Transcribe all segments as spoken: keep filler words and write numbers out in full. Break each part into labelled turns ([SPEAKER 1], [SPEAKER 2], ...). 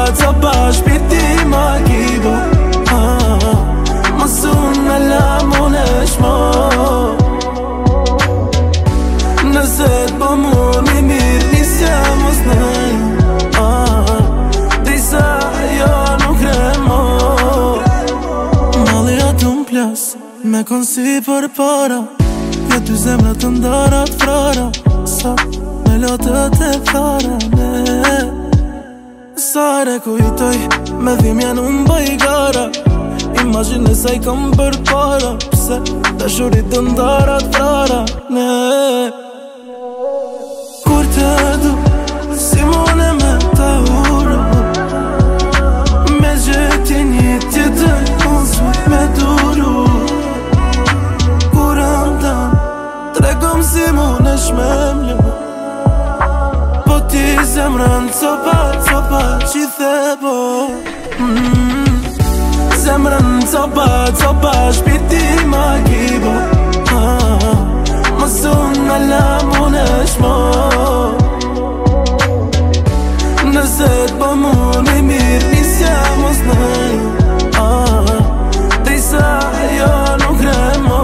[SPEAKER 1] copa, shpirti ma kibo Mësun me lamun e shmo Nëse t'po mu një mirë nisja mos nëj Disa jo nuk remo Malli atë m'plas me konsi për para Ja ty zemra të ndarat frara Sa me lotët e thara ne Sare ku jetoj me dhimja në mbaj gara Imagine sa i kam bër para Pse të shurit të ndarat frara ne Kur të du si mune me ta ura Me gjeti një tjetër unë me duru Kur andan tregom si mune shmem lë Po ti zemrën copa, copa qi thebo mm. Zemrën copa, copa shpiti ma kibo ah, Mësun me lamun e shmo Nëse t'po mu një mirë nisja mos nëj ah, Disa jo nuk remo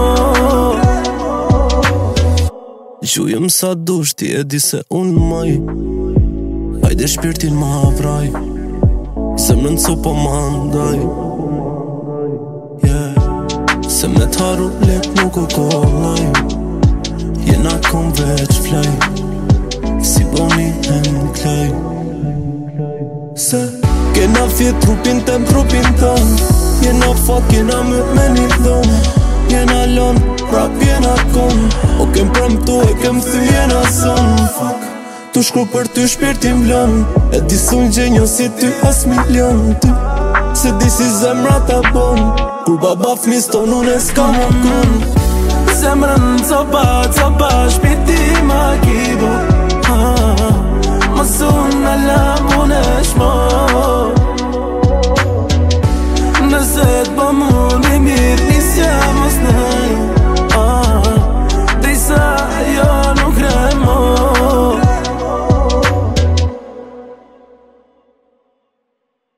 [SPEAKER 2] Gjujem sa dush ti e di se unë maj Hajde shpirtin ma vraj Zemrën copa ma ndaj yeah. Se me t'haru lek nuk o kollaj Jena kom veç flaj Si boni e n'klaj Se kena fjet trupin tem trupin ton Jena fat jena me me një dhom Jena lon, prap jena kon O kem premtu e kem thy jena son Fuck Tu shku për ty shpirtin vlon E di sun gjenjo si ty as milion ty Se di si zemra ta bon Kur baba fmis ton unë e s'ka më kon
[SPEAKER 1] Zemrën copa, copa shpirti ma kibo ah, Mësun